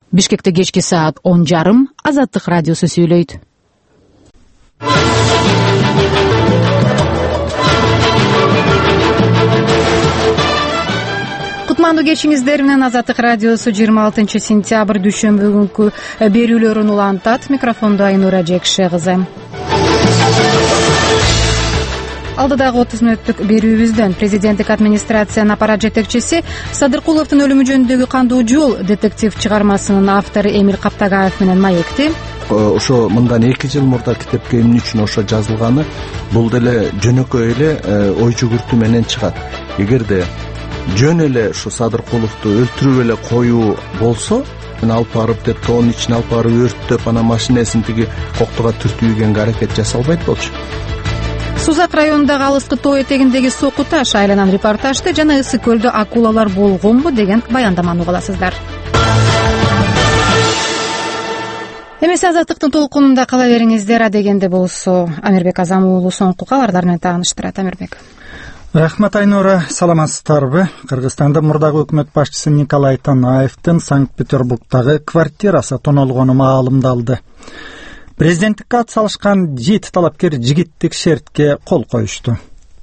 Бишкекте кечки саат 10:30 Азаттык радиосу сүйлөйт. Кутмандуу кечиңиздер менен Азаттык радиосу 26 сентябрь дүйшөмбү күнкү берүүлөрүн улантат. Микрофондо Айнура Жекше кызы. Алдыдагы 30 мүнөттүк берүүбүздөн президенттик администрациянын аппарат жетекчиси Садыркуловдун өлүмү жөнүндөгү Кандуу жол детектив чыгармасынын автору Эмиль Каптагаев менен маекти. Ошо мындан 2 жыл мурда китепке эмне үчүн ошо жазылганы бул деле жөнөкөй эле ой жүгүртүү менен чыгат. Эгерде жөн эле ушу Садыркуловду өлтүрүп эле коюу болсо, алып барып деп тоонун ичине алып барып өрттөп, анан машинесин тиги коктуга түртүүгөнгө аракет жасалбайт болчу. Сузак районундагы алыскы тоо этегиндеги Соку таш айланан репортажды жана Ысык көлдө акулалар болгонбу деген баяндаманы угасыздар. Эмес Азаттыктын толкунунда кала бериңиздер, адегенде болсо Амирбек Азам уулу соңку кабарлар менен тааныштырат. Амирбек. Рахмат Айнура, саламатсыздарбы? Кыргызстанда мурдагы өкмөт башчысы Николай Танаевдин Санкт-Петербургдагы квартирасы тонолгону маалымдалды. Президенттикке ат салышкан 7 талапкер жигиттик шертке кол коюшту.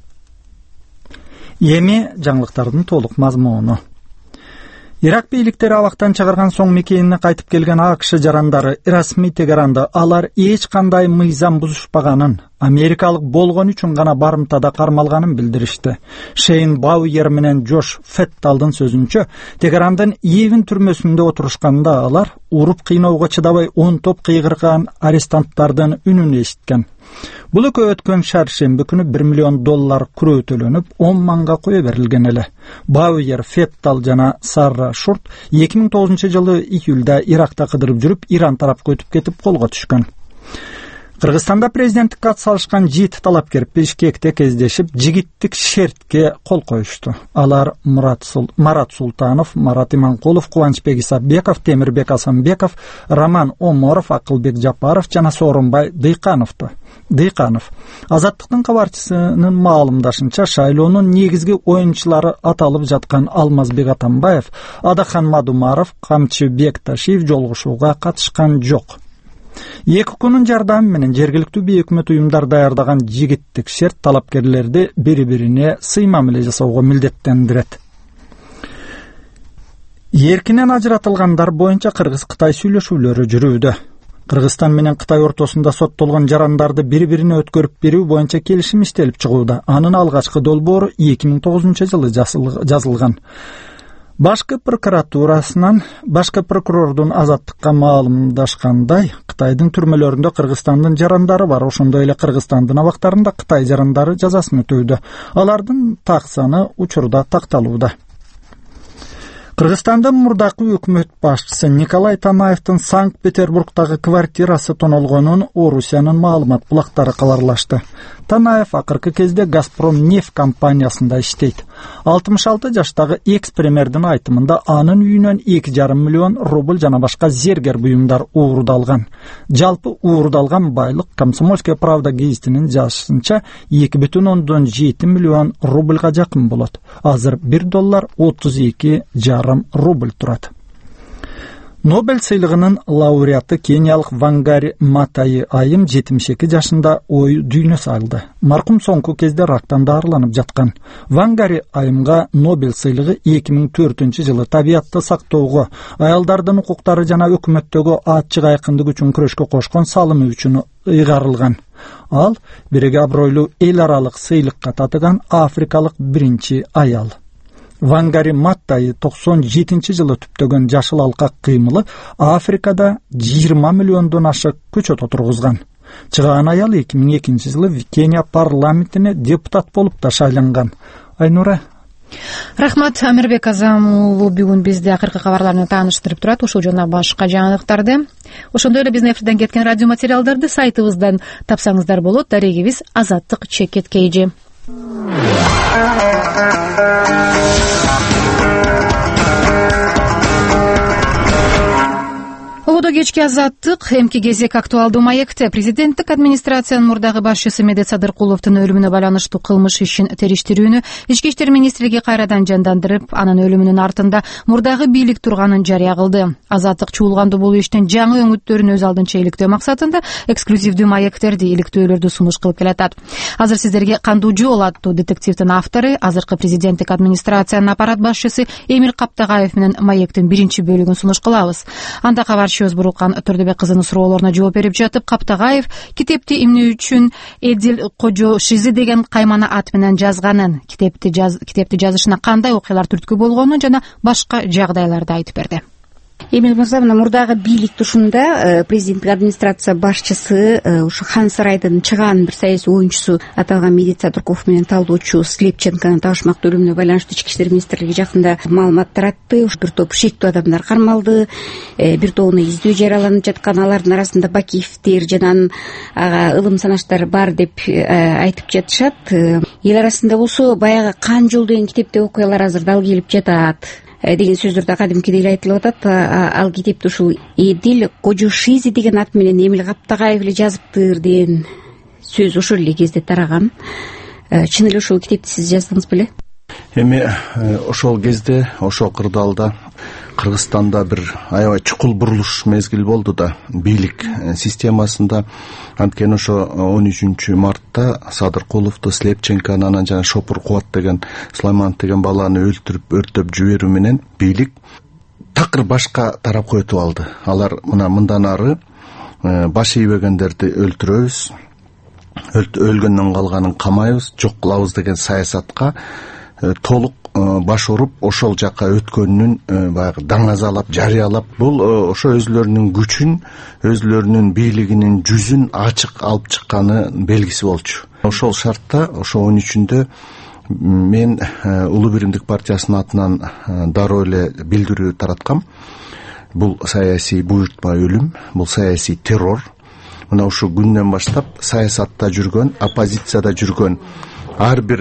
Эми жаңылыктардын толук мазмуну. Ирак бийликтери абактан чыгарган соң мекенине кайтып келген АКШ жарандары расмий Тегеранда алар эч кандай мыйзам бузушпаганын, америкалык болгон үчүн гана барымтада кармалганын билдиришти. Шейн Бауер менен Джош Фетталдын сөзүнчө, Тегерандын Ивин түрмөсүндө отурушканда алар уруп кыйноого чыдабай 10 топ кыйгырган арестанттардын үнүн эшиткен. Бул экөө өткөн шаршемби күнү $1 миллион күрөө төлөнүп, 10 манга кое берилген эле. Бауер, Феттал жана Сарра Шурт 2009 жылы июлда Иракта кыдырып жүрүп, Иран тарапка өтүп кетип колго түшкөн. Кыргызстанда президенттикке ат салышкан 7 талапкер Бишкекте кездешип, жигиттик шертке кол коюшту. Алар Марат Султанов, Марат Иманкулов, Кубанычбек Исабеков, Темирбек Асанбеков, Роман Оморов, Акылбек Жапаров жана Сооронбай Дыйканов. Азаттыктын кабарчысынын маалымдашынча, шайлоонун негизги оюнчулары аталып жаткан Алмазбек Атамбаев, Адахан Мадумаров, Камчыбек Ташиев жолугушууга катышкан жок. 2 күнүн жардамы менен жергиликтүү бейөкмөт уюмдар даярдаган жигиттик шерт талапкерлерди бири-бирине сый мамиле жасоого милдеттендирет. Эркинен ажыратылгандар боюнча Кыргыз-Кытай сүйлөшүүлөрү жүрүүдө. Кыргызстан менен Кытай ортосунда соттолгон жарандарды бири-бирине өткөрүп берүү боюнча келишим иштелип чыгууда. Анын алгачкы долбоору 2009 жылы жазылган. Башкы прокурордун Азаттыкка маалымдашкандай, Кытайдын түрмөлөрүндө Кыргызстандын жарандары бар. Ошондой эле Кыргызстандын абактарында Кытай жарандары жазасын өтөүүдө. Алардын так саны учурда такталууда. Кыргызстандын мурдакы өкмөт башчысы Николай Танаевдин Санкт-Петербургдагы квартирасы тонолгонун Орусиянын маалымат булактары кабарлашты. Танаев акыркы кезде Газпром нефть компаниясында иштейт. 66 жаштагы экс-премьердин айтымында анын үйүнөн 2,5 миллион рубль жана башка зергер буюмдар уурдалган. Жалпы уурдалган байлык Комсомольская правда гезитинин жазышынча 2,7 миллион рубльга жакын болот. Азыр $1 32,5 рубль турат. Нобель сыйлыгынын лауреаты кениялык Вангари Матаи айым 72 жашында ой дүйнө салды. Маркум соңку кезде рактан дарыланып жаткан. Вангари айымга Нобель сыйлыгы 2004 жылы табиатты сактоого, аялдардын укуктары жана өкмөттөгү ачык айкындык үчүн күрөшкө кошкон салымы үчүн ыйгарылган. Ал бириги абройлуу эл аралык сыйлыкка татыган африкалык биринчи аял. Вангари Маттай 97 жылы түптөгөн жашыл алкак кыймылы Африкада 20 миллиондон ашык көчөт отургузган. Чыган аял 2002 жылы Кения парламентине депутат болуп да шайланган. Айнура. Рахмат, Амирбек Азам уулу бүгүн бизди акыркы кабарлар менен тааныштырып турат. Ушул жана башка жаңылыктарды, ошондой эле биздин эфирден кеткен радио материалдарды сайтыбыздан тапсаңыздар болот. Дарегибиз azattik.kg. Жогодо кечки азаттык эмки кезек актуалдуу маекте. Президенттик администрациянын мурдагы башчысы Медет Садыркуловдун өлүмүнө байланыштуу кылмыш ишин териштирүүнү Ички иштер министрлиги кайрадан жандандырып, анын өлүмүнүн артында мурдагы бийлик турганын жарыя кылды. Азаттык чуулгандуу бул иштин жаңы өңүттөрүн өз алдынча иликтөө максатында эксклюзивдүү маектерди, иликтөөлөрдү сунуш кылып келатат. Азыр сиздерге кандуу жол аттуу детективдин автору, азыркы президенттик администрациянын аппарат башчысы Эмиль Каптагаев менен маектин биринчи бөлүгүн сунуш кылабыз. Анда кабарчыбыз Бурукан Төрдөбек кызынын суроолоруна жооп берип жатып, Каптагаев китепти эмне үчүн Эдил Кожо Шизи деген каймана ат менен жазганын, китепти жазышына кандай окуялар түрткү болгонун жана башка жагдайларды айтып берди. Эмиль мырза, мына мурдагы бийлик тушунда президенттик администрация башчысы ушу Хан Сарайдын чыгаан бир саясий оюнчусу аталган Медет Садыркулов менен талдоочу Слепченконун табышмактуу өлүмүнө байланыштуу Ички иштер министрлиги жакында маалымат таратты. Ушу бир топ шектүү адамдар кармалды, бир тобуна издөө жарыяланып жаткан, алардын арасында Бакиевдер жана ага ылым санаштар бар деп айтып жатышат. Эл арасында болсо баягы Кан жол деген китепте окуялар азыр дал келип жатат деген сөздөр да кадимкидей эле айтылып атат. Ал китепти ушул Эдил Кожо Шизи деген ат менен Эмиль Каптагаев эле жазыптыр деген сөз ошол эле кезде тараган. Чын эле ушул китепти сиз жаздыңыз беле? Эми ошол кезде, ошол кырдаалда Кыргызстанда бир аябай чукул бурулуш мезгил болду да, бийлик системасында. Анткени ошо 13 мартта Садыркуловду, Слепченкону, анан жана Шопур Кубат деген Сулайманов деген баланы өлтүрүп, өртөп жиберүү менен бийлик такыр башка тарапка өтүп алды. Алар мындан ары баш ийбегендерди өлтүрөбүз, өлгөндөн калганын камайбыз, жок кылабыз деген саясатка толук баш уруп, ошол жака өткөнүн баягы даңазалап, жарыялап, бул ошо өзлөрүнүн күчүн, өзлөрүнүн бийлигинин жүзүн ачык алып чыкканы белгиси болчу. Ошол шартта, ошо 13-үндө мен Улуу биримдик партиясынын атынан дароо эле билдирүү тараткам. Бул саясий буйртма өлүм, бул саясий террор. Мына ушу күндөн баштап саясатта жүргөн, оппозицияда жүргөн ар бир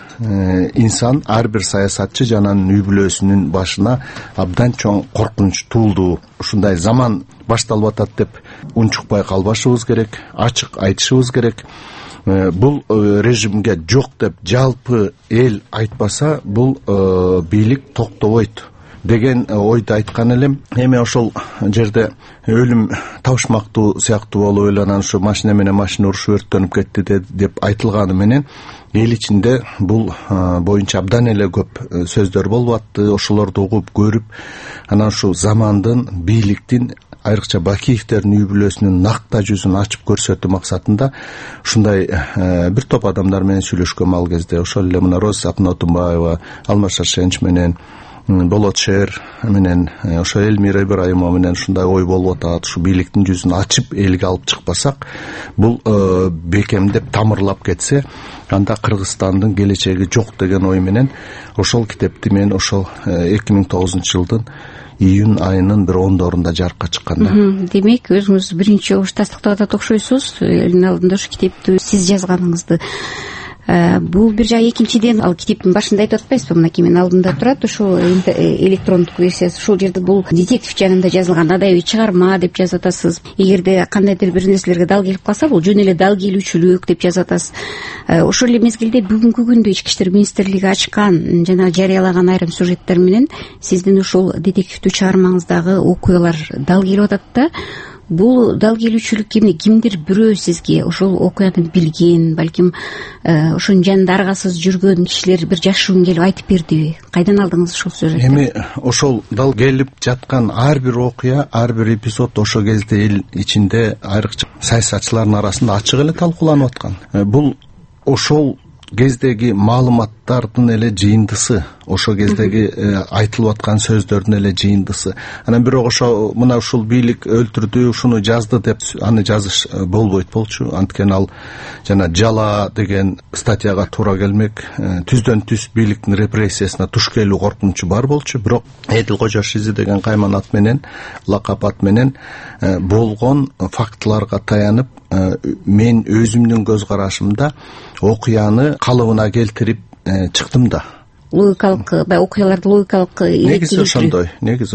инсан, ар бир саясатчы жана үй бүлөсүнүн башына абдан чоң коркунуч туулду. Ушундай заман башталып атат деп унчукпай калбашыбыз керек, ачык айтышыбыз керек. Бул режимге жок деп жалпы эл айтпаса, бул бийлик токтобойт деген ойду айткан элем. Эми ошол жерде өлүм табышмактуу сыяктуу болуп эле, анан ушу машина менен машина урушуп өрттөнүп кетти деп айтылганы менен эл ичинде бул боюнча абдан эле көп сөздөр болуп атты. Ошолорду угуп көрүп, анан ушу замандын, бийликтин, айрыкча Бакиевдердин үй бүлөсүнүн накта жүзүн ачып көрсөтүү максатында ушундай бир топ адамдар менен сүйлөшкөм ал кезде. Ошол эле мына Роза Сапнотунбаева, Алмаз Шаршенч менен, Болот Шер менен, ошо Элмира Ибраимова менен ушундай ой болуп атат. Ушу бийликтин жүзүн ачып элге алып чыкпасак, бул бекемдеп тамырлап кетсе, анда Кыргызстандын келечеги жок деген ой менен ошол китепти мен ошол 2009-жылдын июнь айынын бир 10-дорунда жарыкка чыккан да. Демек, өзүңүз биринчи жолу тастыктап атат окшойсуз, элдин алдында ушу китепти сиз жазганыңызды. Бул бир жай. Экинчиден, ал китептин башында айтып атпайсызбы, мынакей менин алдымда турат, ушул электрондук версиясы. Ушул жерде бул детектив жанында жазылган адабий чыгарма деп жазып атасыз. Эгерде кандайдыр бир нерселерге дал келип калса, бул жөн эле дал келүүчүлүк деп жазып атасыз. Ошол эле мезгилде бүгүнкү күндө Ички иштер министрлиги ачкан жана жарыялаган айрым сюжеттер менен сиздин ушул детективдүү чыгармаңыздагы окуялар дал келип атат да. Бул дал келүүчүлүк кимдир бирөө сизге ошол окуяны билген, балким ошонун жанында аргасыз жүргөн кишилер бир жашыруун келип айтып бердиби? Кайдан алдыңыз ушул сюжетти? Эми ошол дал келип жаткан ар бир окуя, ар бир эпизод ошол кезде эл ичинде, айрыкча саясатчылардын арасында ачык эле талкууланып аткан. Бул ошол кездеги маалыматтардын эле жыйындысы, ошол кездеги айтылып аткан сөздөрдүн эле жыйындысы. Анан бирок ошо мына ушул бийлик өлтүрдү, ушуну жазды деп аны жазыш болбойт болчу. Анткени ал жана жала деген статьяга туура келмек, түздөн түз бийликтин репрессиясына туш келүү коркунучу бар болчу. Бирок Эдил Кожо Шизи деген кайманат менен, лакап ат менен болгон фактыларга таянып, мен өзүмдүн көз карашымда окуяны калыбына келтирип чыктым да. логикалык баягы окуяларды логикалык негизи ошондой.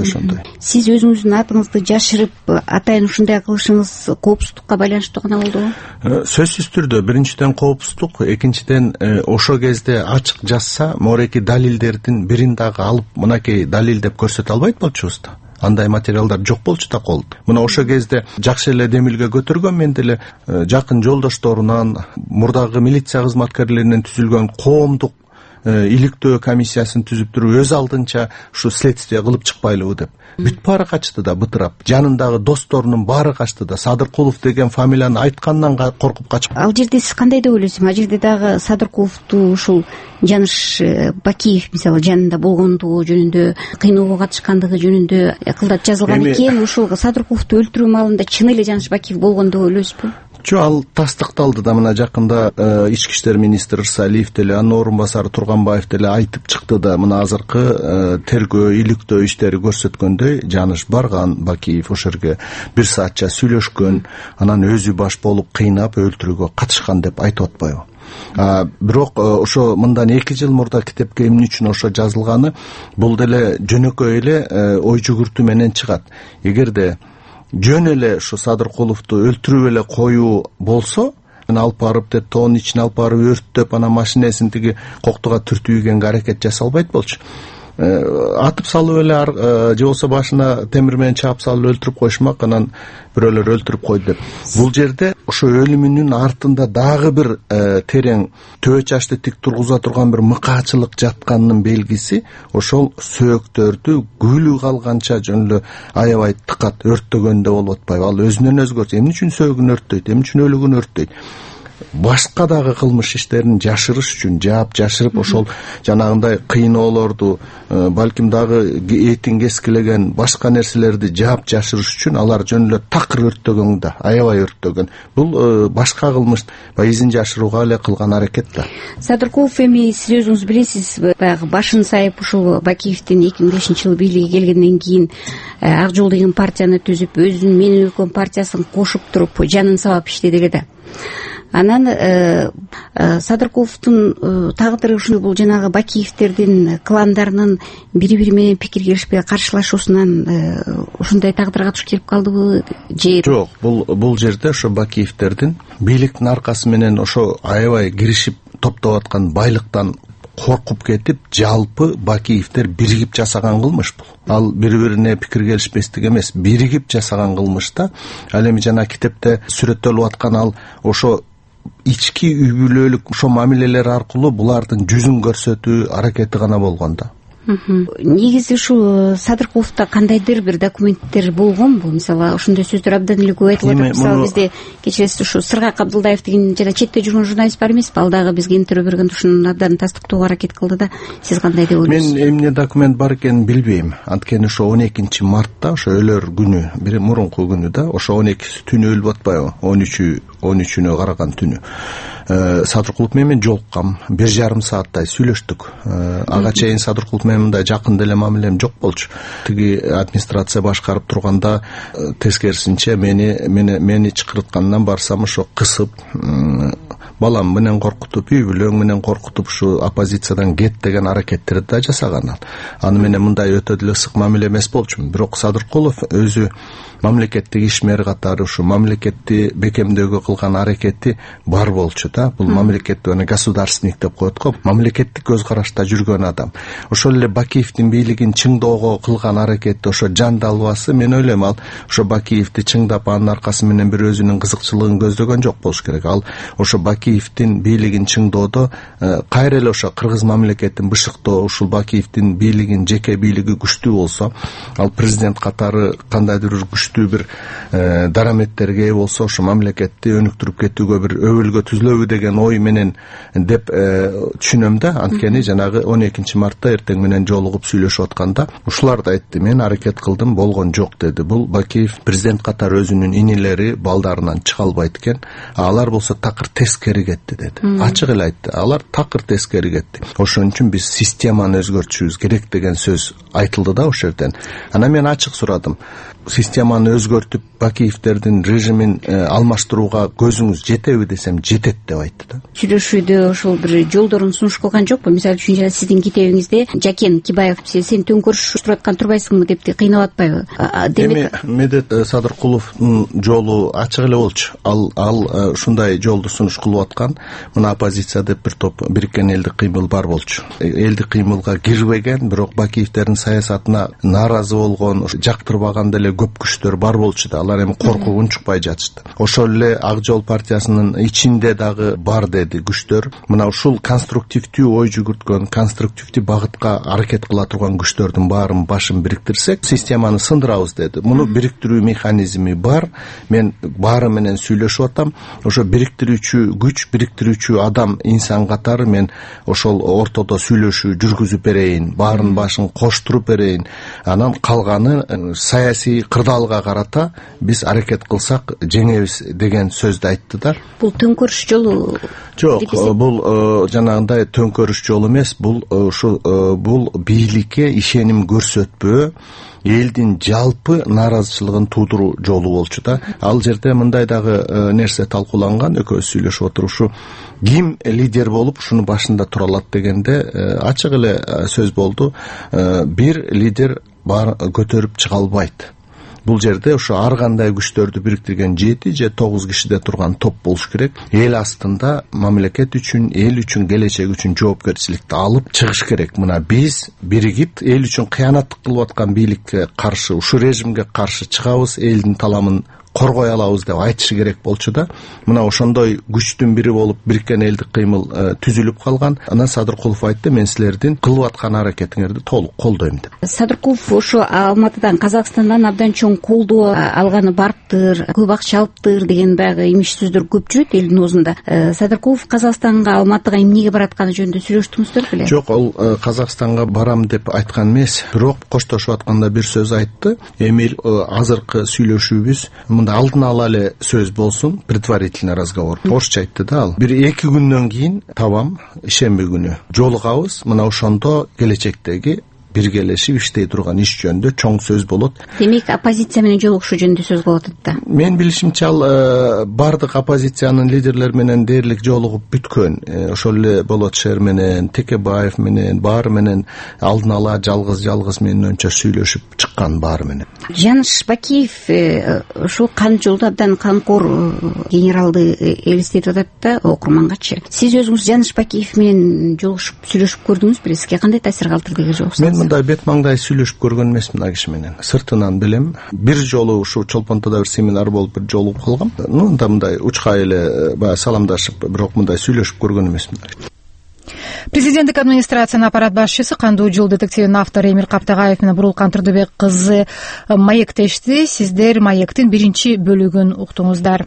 Сиз өзүңүздүн атыңызды жашырып атайын ушундай кылышыңыз коопсуздукка байланыштуу гана болдубу? Сөзсүз түрдө биринчиден коопсуздук, экинчиден ошол кезде ачык жазса мореки далилдердин бирин дагы алып мынакей далил деп көрсөтө албайт болчубуз да. Андай материалдар жок болчу да колдо. Мына ошол кезде жакшы эле демилге көтөргөн мен деле жакын жолдошторунан, мурдагы милиция кызматкерлеринен түзүлгөн коомдук иликтөө комиссиясын түзүп туруп өз алдынча ушу следствие кылып чыкпайлыбы деп. Бүт баары качты да бытырап. Жанындагы досторунун баары качты да. Садыркулов деген фамилияны айткандан коркуп качып. Ал жерде сиз кандай деп ойлойсуз? Ал жерде дагы Садыркуловду ушул Жаныш Бакиев мисалы жанында болгондугу жөнүндө, кыйноого катышкандыгы жөнүндө кылдат жазылган экен. Ушул Садыркуловду өлтүрүү маалында чын эле Жаныш Бакиев болгон деп ойлойсузбу? Жок, ал тастыкталды да. Мына жакында ички иштер министри Ырсалиев деле, анын орун басары Турганбаев деле айтып чыкты да. Мына азыркы тергөө, иликтөө иштери көрсөткөндөй Жаныш барган, Бакиев ошол жерге 1 саатча сүйлөшкөн, анан өзү баш болуп кыйнап өлтүрүүгө катышкан деп айтып атпайбы? Бирок ошо мындан 2 жыл мурда китепке эмне үчүн ошо жазылганы, бул деле жөнөкөй эле ой жүгүртүү менен чыгат. Эгерде жөн эле ушу Садыркуловду өлтүрүп эле коюу болсо, алып барып тоонун ичине алып барып өрттөп, анан машинесин тиги коктуга түртүүгөнгө аракет жасалбайт болчу. Атып салып эле же болсо башына темир менен чаап салып өлтүрүп коюшмак, анан бирөөлөр өлтүрүп койду деп. Бул жерде ошо өлүмүнүн артында дагы бир терең төбө чачты тик тургуза турган бир мыкаачылык жатканынын белгиси ошол сөөктөрдү күлү калганча жөн эле аябай тыкат, өрттөгөндө болуп атпайбы? Ал өзүнөн өзгөчө эмне үчүн сөөгүн өрттөйт, эмне үчүн өлүгүн өрттөйт? Башка дагы кылмыш иштерин жашырыш үчүн жаап жашырып, ошол жанагындай кыйноолорду, балким дагы этин кескилеген башка нерселерди жаап жашырыш үчүн алар жөн эле такыр өрттөгөн да, аябай өрттөгөн. Бул башка кылмыш, изин жашырууга эле кылган аракет да. Садыркулов эми сиз өзүңүз билесиз, баягы башын сайып ушул Бакиевдин 2005-жылы бийлигге келгенден кийин Ак Жол деген партияны түзүп, өзүнүн Менин өлкөм партиясын кошуп туруп жанын сабап иштеди эле да. Анан Садыркуловдун тагдыры ушул бул жанагы Бакиевдердин кландарынын бири-бири менен пикир келишпей каршылашуусунан ушундай тагдырга туш келип калдыбы же? Жок, бул жерде ошо Бакиевдердин бийликтин аркасы менен ошо аябай киришип топтоп аткан байлыктан коркуп кетип, жалпы Бакиевдер биригип жасаган кылмыш бул. Ал бири-бирине пикир келишпестик эмес, биригип жасаган кылмыш да. Ал эми жана китепте сүрөттөлүп аткан ал ошо ички үй бүлөлүк ошо мамилелер аркылуу булардын жүзүн көрсөтүү аракети гана болгон да. Негизи ушул Садыркуловдо кандайдыр бир документтер болгонбу? Мисалы, ошондой сөздөр абдан эле көп айтылып атат. Мисалы, бизде кечиресиз ушу Сыргак Абдылдаев деген жана четте жүргөн журналист бар эмеспи? Ал дагы бизге интервью бергенде ушуну абдан тастыктоого аракет кылды да. Сиз кандай деп ойлойсуз? Мен эмне документ бар экенин билбейм. Анткени ошо 12-мартта, ошо өлөр күнү, бир мурунку күнү да, ошо 12-си түнү өлүп атпайбы? 13-үнө караган түнү. Садыркулов менен жолуккам, 1,5 сааттай сүйлөштүк. Ага чейин Садыркулов менен мындай жакын деле мамилем жок болчу. Тиги администрация башкарып турганда тескерисинче мени чакырткандан барсам ошо кысып, балам менен коркутуп, үй бүлөң менен коркутуп, ушу оппозициядан кет деген аракеттерди да жасаган. Аны менен мындай өтө деле ысык мамиле эмес болчу. Бирок Садыркулов өзү мамлекеттик ишмер катары ушу мамлекетти бекемдөөгө кылган аракети бар болчу да. Бул мамлекетти государственник деп коет го. Мамлекеттик көз карашта жүргөн адам. Ошол эле Бакиевдин бийлигин чыңдоого кылган аракети ошо жан далбасы, мен ойлойм ал ошо Бакиевди чыңдап анын аркасы менен бир өзүнүн кызыкчылыгын көздөгөн жок болуш керек. Ал ошо Бакиевдин бийлигин чыңдоодо кайра эле ошо кыргыз мамлекетин бышыктоо, ушул Бакиевдин бийлигин жеке бийлиги күчтүү болсо, ал президент катары кандайдыр бир күчтүү бир дараметтерге ээ болсо, ошо мамлекетти өнүктүрүп кетүүгө бир өбөлгө түзүлөбү деген ой менен деп түшүнөм да. Анткени жанагы 12-мартта эртең менен жолугуп сүйлөшүп атканда ушулар да айтты, мен аракет кылдым, болгон жок деди. Бул Бакиев президент катары өзүнүн инилери балдарынан чыга албайт экен, алар болсо такыр тескери кетти деди. Ачык эле айтты, алар такыр тескери кетти. Ошон үчүн биз системаны өзгөртүшүбүз керек деген сөз айтылды да ошол жерден. Анан мен ачык сурадым, системаны өзгөртүп Бакиевдердин режимин алмаштырууга көзүңүз жетеби десем, жетет деп айтты да. Сүйлөшүүдө ошол бир жолдорун сунуш кылган жокпу? Мисалы үчүн сиздин китебиңизде Жакен Кибаев сен төңкөрүш турып атпайсыңбы деп кыйнап атпайбы? Демек Медет Садыркуловдун жолу ачык эле болчу. Ал ушундай жолду сунуш кылып аткан. Мына оппозиция деп бир топ бириккен элдик кыймыл бар болчу. Элдик кыймылга кирбеген, бирок Бакиевдердин саясатына нааразы болгон, жактырбаган деле көп күчтөр бар болчу да. Алар эми коркуугун чукпай жатышты. Ошол эле Ак жол партиясынын ичинде дагы бар деди күчтөр. Мына ушул конструктивдүү ой жүгүрткөн, конструктивдүү багытка аракет кыла турган күчтөрдүн баарын башын бириктирсек, системаны сындырабыз деди. Муну бириктирүү механизми бар. Мен баары менен сүйлөшүп атам. Ошо бириктирүүчү күч, бириктирүүчү адам, инсан катары мен ошол ортодо сүйлөшүү жүргүзүп берейин, баарын башын коштуруп берейин. Анан калганы саясий кырдаалга карата биз аракет кылсак жеңебиз деген сөздү айтты да. Бул төңкөрүш жолу жок, бул жанагындай төңкөрүш жолу эмес, бул бийликке ишеним көрсөтпөө, элдин жалпы нааразычылыгын туудуруу жолу болчу да. Ал жерде мындай дагы нерсе талкууланган, экөөбүз сүйлөшүп отурушу, ким лидер болуп ушунун башында тура алат дегенде ачык эле сөз болду. Бир лидер бар көтөрүп чыга албайт. Бул жерде ошо ар кандай күчтөрдү бириктирген 7 же 9 кишиде турган топ болуш керек. Эл астында мамлекет үчүн, эл үчүн, келечек үчүн жоопкерчиликти алып чыгыш керек. Мына биз биригип эл үчүн кыянат кылып аткан бийликке каршы, ушу режимге каршы чыгабыз, элдин таламын коргой алабыз деп айтышы керек болчу да. Мына ошондой күчтүн бири болуп бириккен элдик кыймыл түзүлүп калган. Анан Садыркулов айтты, мен силердин кылып аткан аракетиңерди толук колдойм деп. Садыркулов ошо Алматыдан, Казакстандан абдан чоң колдоо алганы барыптыр, көп акча алыптыр деген баягы имиш сөздөр көп жүрөт элдин оозунда. Садыркулов Казакстанга, Алматыга эмнеге баратканы жөнүндө сүйлөштүңүздөр беле? Жок, ал Казакстанга барам деп айткан эмес, бирок коштошуп атканда бир сөз айтты. Эми азыркы сүйлөшүүбүз мында алдын ала эле сөз болсун, предварительный разговор. Орусча айтты да ал. 1-2 күндөн кийин табам, ишемби күнү жолугабыз. Мына ошондо келечектеги биргелешип иштей турган иш жөнүндө чоң сөз болот. Демек оппозиция менен жолугушуу жөнүндө сөз кылып атат да. Мен билишимче ал бардык оппозициянын лидерлери менен дээрлик жолугуп бүткөн. Ошол эле Болот Шер менен, Текебаев менен, баары менен алдын ала жалгыз менен сүйлөшүп чыккан баары менен. Жаныш Бакиев ушул кан жолдо абдан канкор генералды элестетип атат да окурмангачы. Сиз өзүңүз Жаныш Бакиев менен жолугушуп сүйлөшүп көрдүңүзбү? Сизге кандай таасир калтырды деген жок? Мен мындай бет маңдай сүйлөшүп көргөн эмесмин ага киши менен. Сыртынан билем. Бир жолу ушу Чолпонтода бир семинар болуп бир жолугуп калгам. Мындай учкай эле баягы саламдашып, бирок мындай сүйлөшүп көргөн эмесмин. Президенттик администрациянын аппарат башчысы, кандуу жыл детективинин автору Эмир Каптагаев менен Бурулкан Турдубек кызы маектешти. Сиздер маектин 1-бөлүгүн уктуңуздар.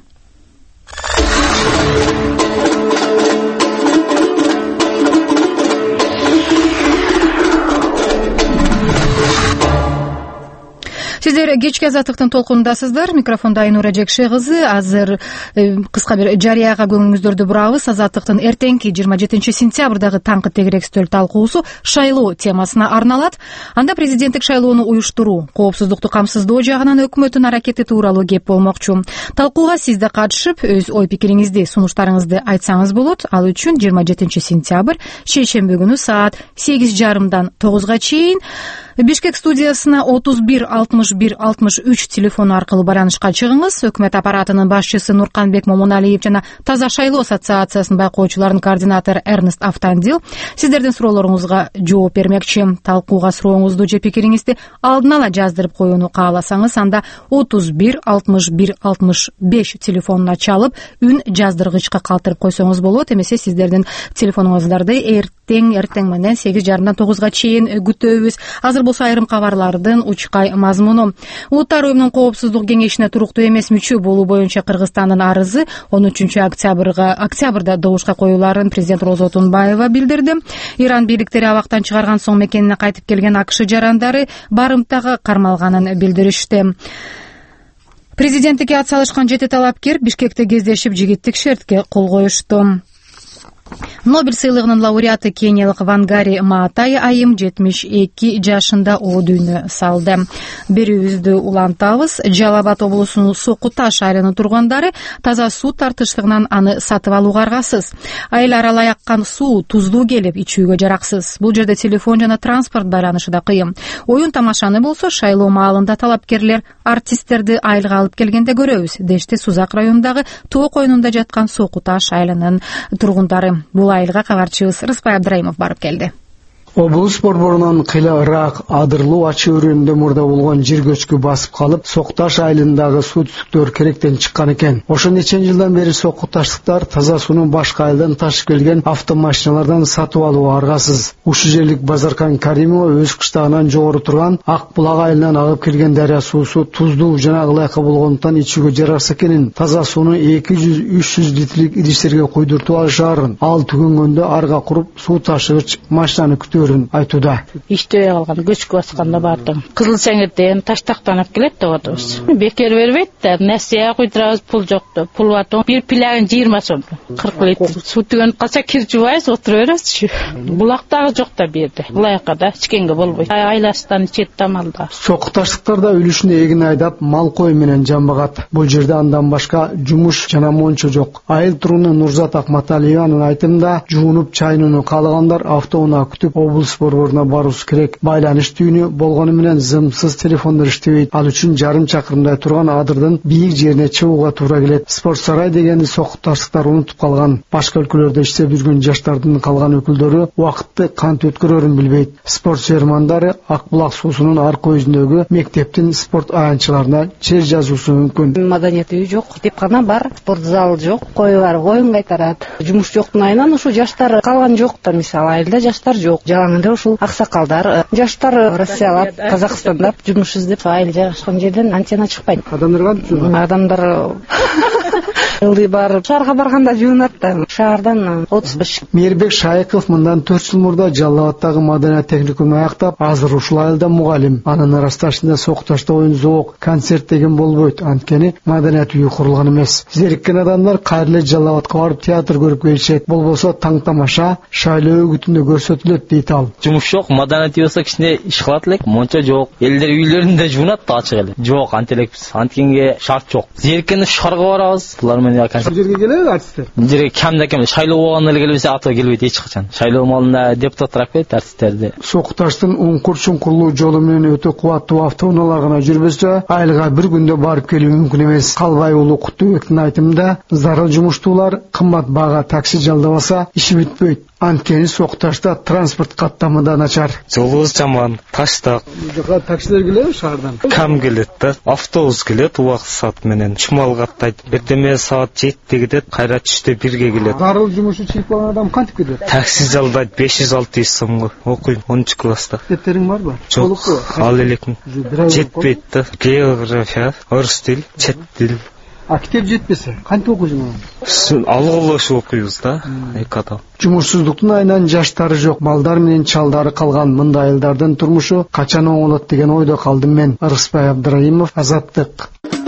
Сиздер кечки азаттыктын толкунундасыздар. Микрофондо Айнура Жекше кызы. Азыр кыска бир жарыяга көңүлүңүздөрдү бурабыз. Азаттыктын эртеңки 27 сентябрдагы таңкы тегерек стөл талкуусу шайлоо темасына арналат. Анда президенттик шайлоону уюштуруу, коопсуздукту камсыздоо жагынан өкмөттүн аракети тууралуу кеп болмокчу. Талкууга сиз да катышып, өз ой пикириңизди, сунуштарыңызды айтсаңыз болот. Ал үчүн 27 сентябрь шейшемби күнү саат 8:30 9га чейин Бишкек студиясына 31 61 63 телефону аркылуу байланышка чыгыңыз. Өкмөт аппаратынын башчысы Нурканбек Момуналиев жана Таза шайлоо ассоциациясынын байкоочуларынын координатору Эрнест Автандил сиздердин суроолоруңузга жооп бермекчи. Талкууга сурооңузду же пикириңизди алдын ала жаздырып коюуну кааласаңыз, анда 31 61 65 телефонуна чалып, үн жаздыргычка калтырып койсоңуз болот. Эмесе сиздердин телефонуңуздарды эртең менен 8:30 9га чейин күтөбүз. Азыр болсо айрым кабарлардын учкай мазмуну. Улуттар уюмунун коопсуздук кеңешине туруктуу эмес мүчө болуу боюнча Кыргызстандын арызы 13 октябрда добушка коюларын президент Роза Отунбаева билдирди. Иран бийликтери абактан чыгарган соң мекенине кайтып келген АКШ жарандары барымтага кармалганын билдиришти. Президенттикке ат салышкан 7 талапкер Бишкекте кездешип жигиттик шертке кол коюшту. Нобель сыйлыгынын лауреаты кениялык Вангари Maatai айым 72 жашында о дүйнө салды. Берүүбүздү улантабыз. Жалал Абад облусунун Соку Таш айылынын тургундары таза суу тартыштыгынан аны сатып алууга аргасыз. Айыл аралай аккан суу туздуу келип, ичүүгө жараксыз. Бул жерде телефон жана транспорт байланышы да кыйын. Оюн тамашаны болсо шайлоо маалында талапкерлер артисттерди айылга алып келгенде көрөбүз. Дешти Сузак районундагы Тоо койнунда жаткан Соку Таш айылынын тургундары. Бул айылга кабарчыбыз Рыспай Абдраимов барып келди. Облус борборунан кыйла ыраак адырлуу ачы өрөөнүндө мурда болгон жер көчкү басып калып, Сокуташ айылындагы суу түтүктөр керектен чыккан экен. Ошо нече жылдан бери Сокуташтыктар таза сууну башка айылдан ташып келген автомашиналардан сатып алууга аргасыз. Ушул жерлик Базаркан Каримова өз кыштагынан жогору турган Ак Булак айылынан агып келген дарыя суусу туздуу жана ылайык болгондуктан ичүүгө жараксыз экенин, таза сууну 200-300 литрлик идиштерге куйдуртуп алышаарын, ал түгөнгөндө арга куруп суу ташыгыч машинаны күтөөрүн айтууда. Иштебей калган, көчкү басканда бардым. Кызыл Сеңирден Таштактан алып келет деп атабыз. Бекер бербейт да, нерсе куйдурабыз, пул жокту. Пул батон бир пилягын 20 сом. 40 литр. Суу түгөнүп калса кир жубайбыз, отуруп беребиз. Булактагы жок да берди. Булайка да ичкенге болбойт. Айласынан ичет тамалда. Сокуташтыктар да үлүшүнө эгин айдап, мал кой менен жамбагат. Бул жерде андан башка жумуш жана мончо жок. Айыл тургуну Нурзат Акматалиеванын айтымында, жуунуп чайнууну каалагандар автоунаа күтүп облус борборуна баруусу керек. Байланыш түйүнү болгону менен зымсыз телефондор иштебейт. Ал үчүн жарым чакырымдай турган адырдын бийик жерине чыгууга туура келет. Спорт сарай дегенди Сокуташтыктар унутуп калган. Башка өлкөлөрдө иштеп жүргөн жаштардын калган өкүлдөрү убакытты кантип өткөрөрүн билбейт. Спорт сүйөрмандары Ак Булак суусунун аркы өзүндөгү мектептин спорт аянтчыларына чер жазуусу мүмкүн. Маданият үйү жок, китепкана бар, спорт зал жок, кою бар, коюн кайтарат. Жумуш жоктун айынан ушу жаштар калган жок да, мисалы айылда жаштар жок. Жалаң эле ушул аксакалдар, жаштар Россиялап, Казакстанда жумуш издеп айыл жайгашкан жерден антена чыкпайт. Адамдар кантип? Адамдар ылдый барып, шаарга барганда жуунат да, шаардан 35. Мээрбек Шайыков мындан 4 жыл мурда Жалал Абадтагы маданият техникумун аяктап, азыр ушул айылда мугалим. Анын арасташында Сокуташта оюн зоок, концерт деген болбойт, анткени маданият үйү курулган эмес. Зериккен адамдар кайра эле Жалал Абадка барып театр көрүп келишет. Болбосо таң тамаша шайлоо өгүтүндө көрсөтүлөт дейт ал. Жумуш жок, маданият болсо кичине иш кылат элек, мончо жок. Элдер үйлөрүндө жуунат да ачык эле. Жок, антелекпиз. Анткенге шарт жок. Зериккенде шаарга барабыз. Булар менен Бул жерге келеби артисттер? Бул жерге кем шайлоо болгондо эле келбесе, ата келбейт эч качан. Шайлоо маалында депутаттар келет артисттерди. Сокуташтын уңкур-чуңкурлуу жолу менен өтө кубаттуу автоунаалар гана жүрбөсө, айылга бир күндө барып келүү мүмкүн эмес. Калбай уулу Кутубектин айтымында, зарыл жумуштуулар кымбат баага такси жалдабаса, иши бүтпөйт. Анткени Сокуташта транспорт каттамы да начар. Жолубуз жаман, таштак. Жака таксилер келеби шаардан? Кам келет да. Автобус келет убакыт саат менен. Чумал каттайт. Эртеме саат 7-те кетет, кайра түштө 1-ге келет. Зарыл жумушу чыгып калган адам кантип кетет? Такси жалдайт 500-600 сомго. Окуйм 10 класста. Китептериң барбы? Жок, ал элекмин. Жетпейт да. География, орус тил, чет тил. А китеп жетпесе, кантип окуйсуң аны? Алгылашып окуйбуз да, эки адам. Жумушсуздуктун айынан жаштары жок, балдар менен чалдары калган мындай айылдардын турмушу качан оңолот деген ойдо калдым мен. Рыспай Абдраимов, Азаттык.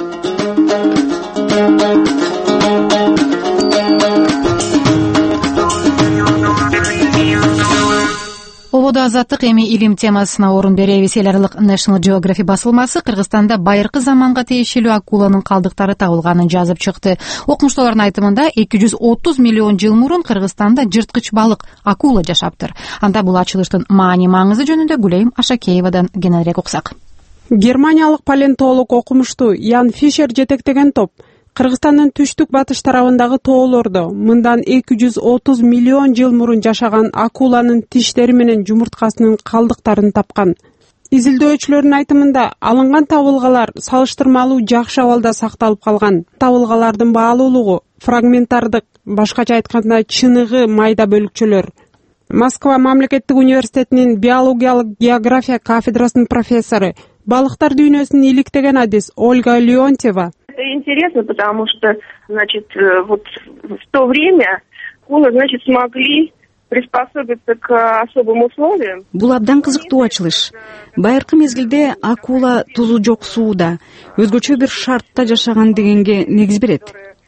Ободо Азаттык эми илим темасына орун беребиз. Эл аралык National Geographic басылмасы Кыргызстанда байыркы заманга тиешелүү акуланын калдыктары табылганын жазып чыкты. Окумуштуулардын айтымында 230 миллион жыл мурун Кыргызстанда жырткыч балык акула жашаптыр. Анда бул ачылыштын маани-маңызы жөнүндө Гүлейим Ашакеевадан кененирээк уксак. Германиялык палеонтолог окумуштуу Ян Фишер жетектеген топ Кыргызстандын түштүк батыш тарабындагы тоолордо мындан 230 миллион жыл мурун жашаган акуланын тиштери менен жумурткасынын калдыктарын тапкан. Изилдөөчүлөрдүн айтымында алынган табылгалар салыштырмалуу жакшы абалда сакталып калган. Табылгалардын баалуулугу фрагменттардык, башкача айтканда чыныгы майда бөлүкчөлөр. Москва мамлекеттик университетинин биологиялык география кафедрасынын профессору, балыктар дүйнөсүн иликтеген адис Ольга Леонтьева. Это интересно, потому что, вот в то время акулы, смогли приспособиться к особым условиям. Бул абдан кызыктуу ачылыш. Байыркы мезгилде акула тузу жок сууда, өзгөчө бир шартта жашаган дегенге негиз берет.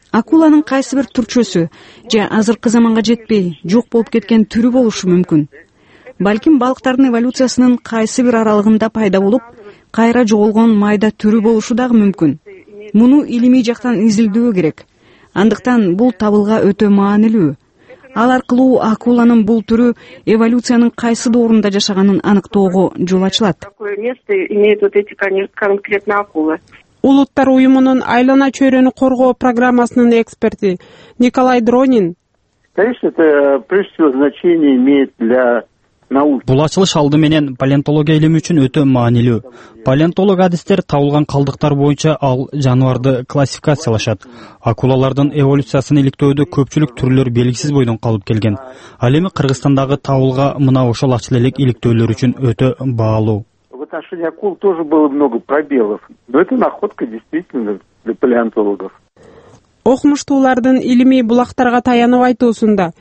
Акуланын кайсы бир түрчөсү же азыркы заманга жетпей жок болуп кеткен түрү болушу мүмкүн. Балким балыктардын эволюциясынын кайсы бир аралыгында пайда болуп, кайра жоголгон майда түрү болушу дагы мүмкүн. Муну илимий жактан изилдөө керек. Андыктан бул табылга өтө маанилүү. Ал аркылуу акуланын бул түрү эволюциянын кайсы доорунда жашаганын аныктоого жол ачылат. Какое место имеют вот эти конкретно акулы? Улуттар уюмунун айлана чөйрөнү коргоо программасынын эксперти Николай Дронин. Конечно, это прежде всего значение имеет для науки. Бул ачылыш алды менен палеонтология илими үчүн өтө маанилүү. Палеонтолог адистер табылган калдыктар боюнча ал жаныбарды классификациялашат. Акулалардын эволюциясын иликтөөдө көпчүлүк түрлөр белгисиз бойдон калып келген. Ал эми Кыргызстандагы табылга мына ошол ачыл элек иликтөөлөр үчүн өтө баалуу. В отношении акул тоже было много пробелов, но это находка действительно для палеонтологов. Окумуштуулардын илимий булактарга таянып айтуусунда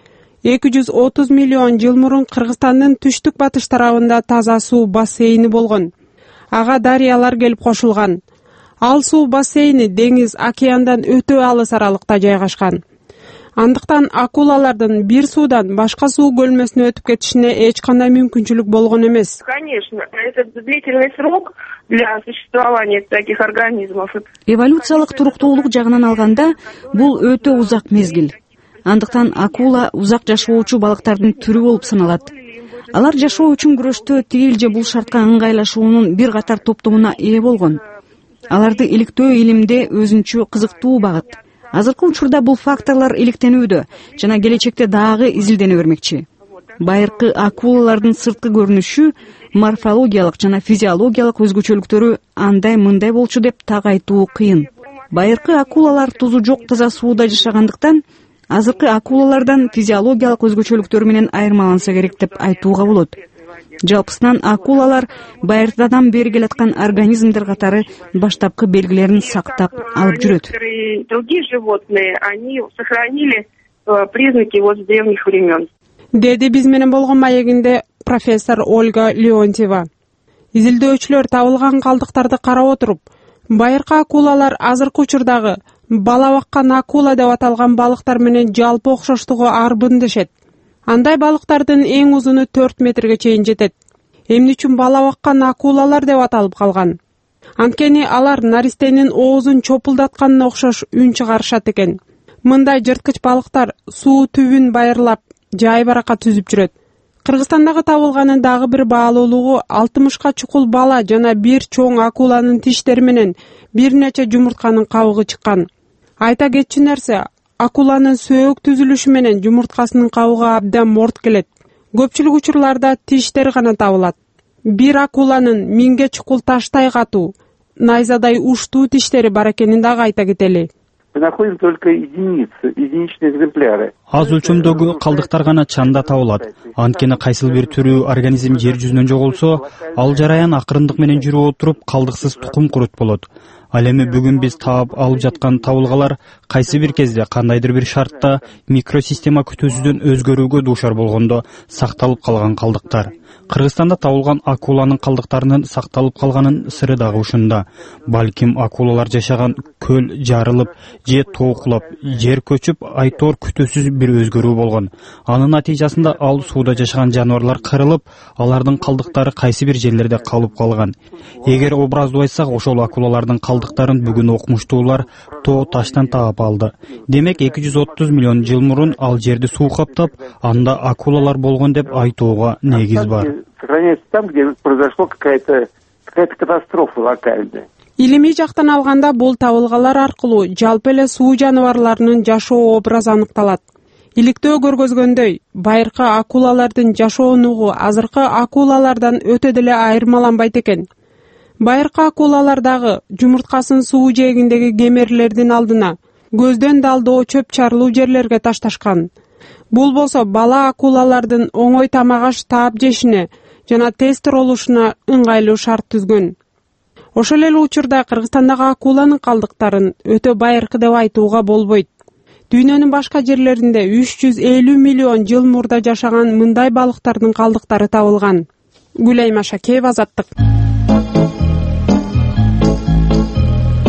230 миллион жыл мурун Кыргызстандын түштүк батыш тарабында таза суу бассейни болгон. Ага дарыялар келип кошулган. Ал суу бассейни деңиз, океандан өтө алыс аралыкта жайгашкан. Андыктан акулалардын бир суудан башка суу көлмөсүнө өтүп кетишине эч кандай мүмкүнчүлүк болгон эмес. Конечно, это длительный срок для существования таких организмов. Эволюциялык туруктуулук жагынан алганда бул өтө узак мезгил. Андыктан акула узак жашоочу балыктардын түрү болуп саналат. Алар жашоо үчүн күрөштө тигил же бул шартка ыңгайлашуунун бир катар топтомуна ээ болгон. Аларды иликтөө илимде өзүнчө кызыктуу багыт. Азыркы учурда бул факторлор иликтенүүдө жана келечекте дагы изилдене бермекчи. Байыркы акулалардын сырткы көрүнүшү, морфологиялык жана физиологиялык өзгөчөлүктөрү андай-мындай болчу деп так айтуу кыйын. Байыркы акулалар тузу жок таза сууда жашагандыктан азыркы акулалардан физиологиялык өзгөчөлүктөрү менен айырмаланса керек деп айтууга болот. Жалпысынан акулалар байыртадан бери келаткан организмдер катары баштапкы белгилерин сактап алып жүрөт. Другие животные, они сохранили признаки вот с древних времен. Деди биз менен болгон маегинде профессор Ольга Леонтьева. Изилдөөчүлөр табылган калдыктарды карап отуруп, байыркы акулалар азыркы учурдагы бала баккан акула деп аталган балыктар менен жалпы окшоштугу арбын дешет. Андай балыктардын эң узуну 4 метрге чейин жетет. Эмне үчүн бала баккан акулалар деп аталып калган? Анткени алар наристенин оозун чопулдатканына окшош үн чыгарышат экен. Мындай жырткыч балыктар суу түбүн байырлап, жай баракка түзүп жүрөт. Кыргызстандагы табылганын дагы бир баалуулугу 60ка чукул бала жана бир чоң акуланын тиштери менен бир нече жумуртканын кабыгы чыккан. Айта кетчү нерсе, акуланын сөөк түзүлүшү менен жумурткасынын кабыгы абдан морт келет. Көпчүлүк учурларда тиштер гана табылат. Бир акуланын 1000 чукул таштай катуу, найзадай уштуу тиштери бар экенин дагы айта кетели. Мы находим только единичные экземпляры. Аз өлчөмдөгү калдыктар гана чанда табылат. Анткени кайсыл бир түрүү организм жер жүзүнөн жоголсо, ал жараян акырындык менен жүрүп отуруп калдыксыз тукум курут болот. Ал эми бүгүн биз таап алып жаткан табылгалар кайсы бир кезде кандайдыр бир шартта микросистема күтүүсүздөн өзгөрүүгө дуушар болгондо сакталып калган калдыктар. Кыргызстанда табылган акуланын калдыктарынын сакталып калганын сыры дагы ушунда. Балким акулалар жашаган көл жарылып, же тоокулап, жер көчүп, айтор күтүүсүз бир өзгөрүү болгон. Анын натыйжасында ал сууда жашаган жаныбарлар кырылып, алардын калдыктары кайсы бир жерлерде калып калган. Эгер образдуу айтсак, ошол акулалардын калдыктарын бүгүн окумуштуулар тоо таштан таап алды. Демек 230 миллион жыл мурун ал жерди суу каптап, анда акулалар болгон деп айтууга негиз бар. Сохраняется там, где произошла какая-то катастрофа локальная. Илимий жактан алганда бул табылгалар аркылуу жалпы эле суу жаныбарларынын жашоо образы аныкталат. Иликтөө көргөзгөндөй, байыркы акулалардын жашоо нугу азыркы акулалардан өтө деле айырмаланбайт экен. Байыркы акулалар дагы жумурткасын суу жээгиндеги кемерлердин алдына, көздөн далдоо чөп чарылуу жерлерге ташташкан. Бул болсо бала акулалардын оңой тамак аш таап жешине жана тез турулушуна ыңгайлуу шарт түзгөн. Ошол эле учурда Кыргызстандагы акуланын калдыктарын өтө байыркы деп айтууга болбойт. Дүйнөнүн башка жерлеринде 350 миллион жыл мурда жашаган мындай балыктардын калдыктары табылган. Гүлайма Шакеева, Азаттык.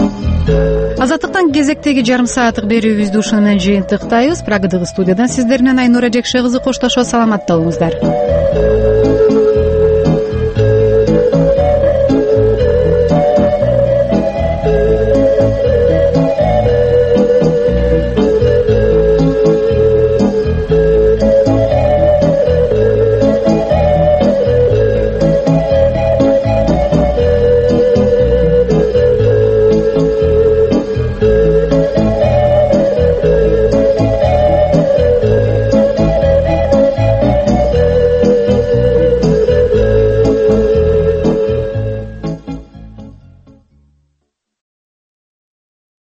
азаттыктан кезектеги жарым сааттык берүүбүздү ушуну менен жыйынтыктайбыз. Прагадагы студиядан сиздер менен Айнура Жекше кызы коштошот. Саламатта болуңуздар.